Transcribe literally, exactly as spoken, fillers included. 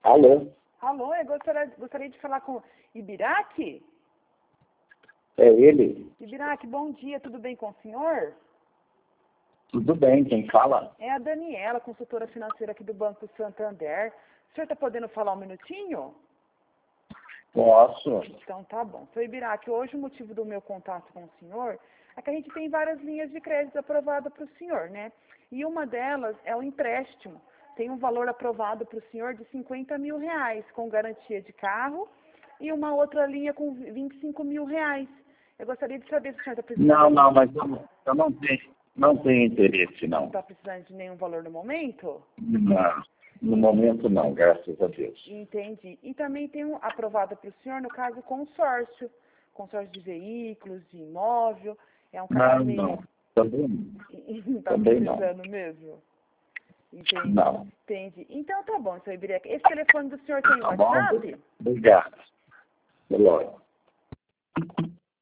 Alô? Alô, eu gostaria, gostaria de falar com Ibiraque? É ele? Ibiraque, bom dia, tudo bem com o senhor? Tudo bem, quem fala? É a Daniela, consultora financeira aqui do Banco Santander. O senhor está podendo falar um minutinho? Posso. Então tá bom. Seu Ibiraque, hoje o motivo do meu contato com o senhor é que a gente tem várias linhas de crédito aprovadas para o senhor, né? E uma delas é o empréstimo. Tem um valor aprovado para o senhor de cinquenta mil reais, com garantia de carro, e uma outra linha com vinte e cinco mil reais. Eu gostaria de saber se o senhor está precisando... Não, não, mas eu, não- eu não tenho, não tenho interesse, Não não. está precisando de nenhum valor no momento? Não, no momento não, graças a Deus. Entendi. E também tem um aprovado para o senhor, no caso, consórcio. Consórcio de veículos, de imóvel. É um Não, caminho. não, também não. Não está Também não. precisando mesmo? Entendi. Não. Entendi. Então tá bom, seu Ibiraque. Esse telefone do senhor tem Tá bom? WhatsApp? Obrigado. Até logo.